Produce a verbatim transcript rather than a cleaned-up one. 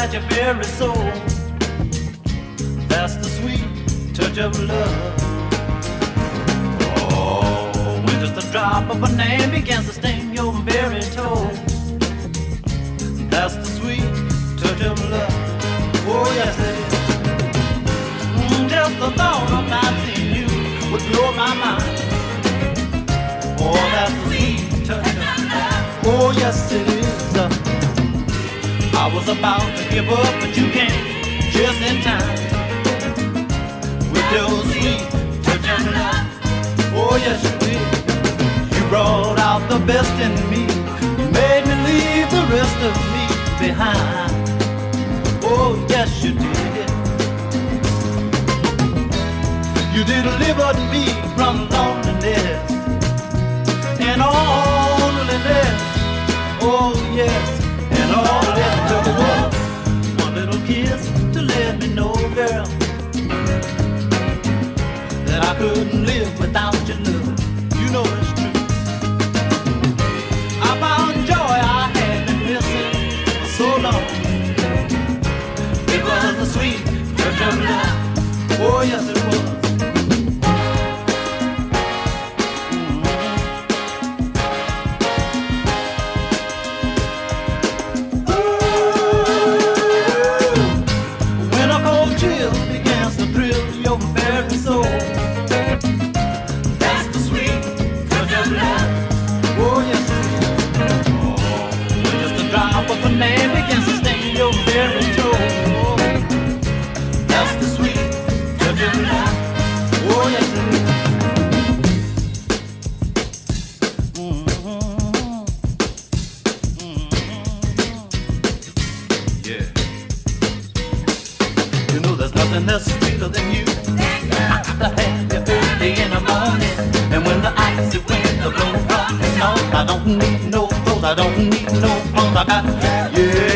inside your very soul. That's the sweet touch of love. Oh, when just a drop of a name begins to sting your very toe. That's the sweet touch of love. Oh yes it is. Mm, just the thought of not seeing you would blow my mind. Oh, that's the sweet touch of love. Oh yes it is. I was about to give up, but you came just in time with your sweet touch of love. Oh yes you did. You brought out the best in me, made me leave the rest of me behind. Oh yes you did. You delivered me from loneliness and loneliness. Oh yes. And all it took was one little kiss to let me know, girl, that I couldn't live without your love. You know it's true. I found joy I had been missing for so long. It was the sweet touch of love. Oh yes it was. Name begins to sting your very toe. That's the sweet touch of love. Oh yes it is. Mm-hmm. Mm-hmm. Yeah. You know there's nothing that's sweeter than you. I have to have you early in the morning, and when the icy winds blow from the north, I don't need no clothes, I don't need no clothes, I got yeah.